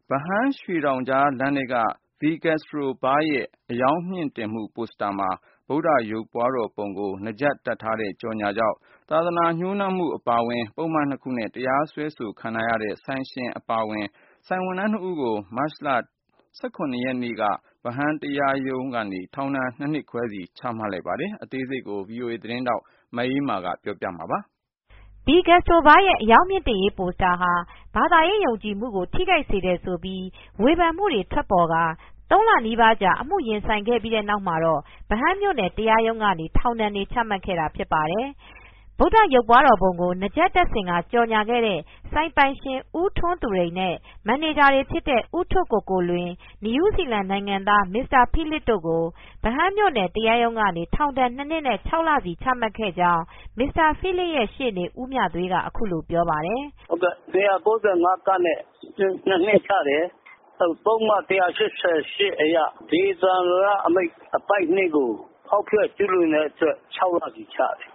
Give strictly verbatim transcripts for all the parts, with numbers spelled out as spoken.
ဗဟန်းရွှေတောင်ကြားလမ်းထဲက V Gastro Bar ရဲ့အရောင်းမြှင့်တင်မှုပိုစတာမှာ ဗုဒ္ဓရုပ်ပွားတော်ပုံကို နားကြပ်တပ်ထားတဲ့ကြော်ငြာကြောင့် သာသနာညှိုးနွမ်းမှုအပါအဝင် ပုဒ်မနှစ်ခုနဲ့ တရားစွဲဆိုခံထားရတဲ့ ဆိုင်ရှင်အပါအဝင် ဆိုင်ဝန်ထမ်းနှစ်ဦးကို မတ်လ ၁၇ ရက်နေ့က ဗဟန်းတရားရုံးက ထောင်ဒဏ် နှစ်နှစ်ခွဲစီ ချမှတ်လိုက်ပါတယ်။ အသေးစိတ် ဗွီအိုအေသတင်းထောက် မအေးအေးမာက ပြောပြပေးမှာပါ။ V Gastro Bar ရဲ့အရောင်းမြှင့်တင်ရေးပိုစတာဟာ ဘာသာရေးယုံကြည်မှုကို ထိခိုက်စေတယ်ဆိုပြီး ဝေဖန်မှုတွေထွက်ပေါ်ကာ သုံးလနီးပါးကြာ အမှုရင်ဆိုင်ခဲ့ပြီးတဲ့နောက်မှာတော့ ဗဟန်းမြို့နယ်တရားရုံးကနေ ထောင်ဒဏ်တွေချမှတ်ခဲ့တာဖြစ်ပါတယ်။ ဗုဒ္ဓရုပ်ပွားတော်ပုံကို နားကြပ်တပ်ဆင်ကာ ကြော်ငြာခဲ့တဲ့ ဆိုင်ပိုင်ရှင် ဦးထွန်းသူရိန်နဲ့ မန်နေဂျာတွေဖြစ်တဲ့ ဦးထွဋ်ကိုကိုလွင် နယူးဇီလန်နိုင်ငံသား မစ္စတာဖိလစ်တို့ကို ဗဟန်းမြို့နယ်တရားရုံးကနေ ထောင်ဒဏ် နှစ်နှစ်နဲ့ ခြောက်လစီ ချမှတ်ခဲ့ကြောင်း မစ္စတာဖိလစ်ရဲ့ရှေ့နေ ဦးမြသွေးက အခုလိုပြောပါတယ်။ “ဟုတ်ကဲ့ ၂၉၅ က နဲ့ နှစ်နှစ်ချတယ်။ ပုဒ်မ ၁၈၈ အရ ဒေသန္တရအမိန့်အပိုဒ် ၂ ကို ဖောက်ဖျက်ကျူးလွန်တဲ့အတွက် ခြောက်လစီချတယ်။ ”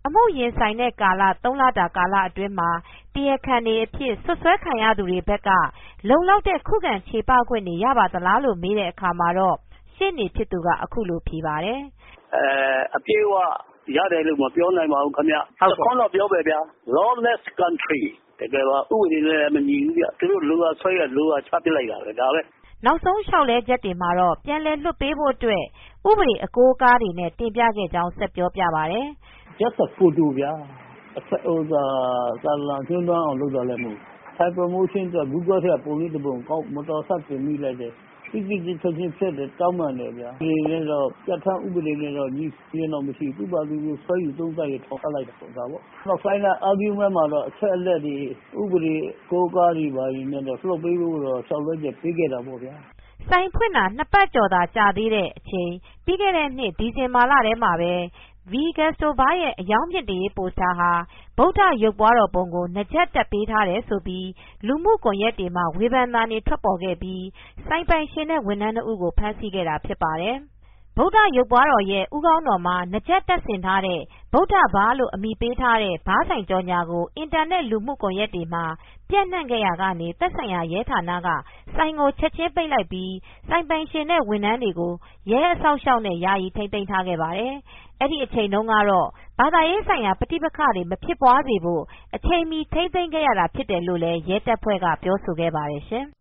အမှုရင်ဆိုင်တဲ့ကာလ သုံးလတာကာလအတွင်းမှာ တရားခံတွေအဖြစ် စွပ်စွဲခံရသူတွေဘက်က လုံလောက်တဲ့ ခုခံချေပခွင့်တွေရပါသလားလို့ မေးတဲ့အခါမှာတော့ ရှေ့နေဖြစ်သူက အခုလိုဖြေပါတယ်။ “အပြည့်အဝရတယ်လို့ မပြောနိုင်ပါဘူးခင်ဗျ။ တခွန်းတော့ပြောမယ်ဗျာ lawless country တကယ်ပါ ဥပဒေနဲ့လည်းမညီဘူးဗျ။ သူတို့လိုရာဆွဲရာ လိုရာချပစ်လိုက်တာပဲ ဒါပဲ။ ” နောက်ဆုံးလျှောက်လဲချက်တွေမှာတော့ ပြန်လည်လွှတ်ပေးဖို့အတွက် ဥပဒေအကိုးအကားတွေနဲ့ တင်ပြခဲ့ကြောင်း ဆက်ပြောပြပါတယ်။ “just a photo ဗျာ သာသနာညှိုးနွမ်းအောင်လုပ်တာလည်းမဟုတ်ဘူး။ ဆိုင် promotion အတွက် Google ထဲက ပုံလေးတပုံ မတော်တဆတင်မိလိုက်တယ်။ တိတိကျကျချက်ချင်းဖြစ်တယ် တောင်းပန်တယ်ဗျာ။ ပြဌာန်းဥပဒေနဲ့တော့ ငြိစွန်းတာမရှိဘူး။ သူ့ဟာသူဆွဲယူသုံးသပ်ချလိုက်တာပေါ့။ နောက် final argument မှာတော့ အချက်အလက်တွေ ဥပဒေအကိုးအကားတွေနဲ့တော့ လွှတ်ပေးဖို့တော့ လျှောက်လဲချက်ပေးခဲ့တာပေါ့ဗျာ။ ” ဆိုင်ဖွင့်တာ နှစ်ပတ်ကျော်သာကြာသေးတဲ့အချိန် ပြီးခဲ့တဲ့နှစ် ဒီဇင်ဘာလထဲမှာပဲ V Gastro Bar ရဲ့အရောင်းမြှင့်တင်ရေးပိုစတာဟာ ဗုဒ္ဓရုပ်ပွားတော်ပုံကို နားကြပ်တပ်ပေးထားတယ်ဆိုပြီး လူမှုကွန်ရက်တွေမှာ ဝေဖန်သံတွေထွက်ပေါ်ခဲ့ပြီး ဆိုင်ပိုင်ရှင်နဲ့ ဝန်ထမ်းနှစ်ဦးကို ဖမ်းဆီးခဲ့တာဖြစ်ပါတယ်။ ဗုဒ္ဓရုပ်ပွားတော်ရဲ့ ဦးခေါင်းတော်မှာ နားကြပ်တပ်ဆင်ထားတဲ့ ဗုဒ္ဓဘားလို့ အမည်ပေးထားတဲ့ ဘားဆိုင်ကြော်ငြာကို အင်တာနက်လူမှုကွန်ရက်တွေမှာ ပျံ့နှံ့ခဲ့ရာက သက်ဆိုင်ရာရဲဌာနက ဆိုင်ကိုချက်ချင်းပိတ်လိုက်ပြီး ဆိုင်ပိုင်ရှင်နဲ့ ဝန်ထမ်းတွေကို ရဲအစောင့်အရှောက်နဲ့ ယာယီထိန်းသိမ်းထားခဲ့ပါတယ်။ အဲဒီအချိန်တုန်းကတော့ ဘာသာရေးဆိုင်ရာ ပဋိပက္ခတွေမဖြစ်ပွားစေဖို့ အချိန်မီထိန်းသိမ်းခဲ့ရတာဖြစ်တယ်လို့ ရဲတပ်ဖွဲ့ကပြောဆိုခဲ့ပါတယ်ရှင်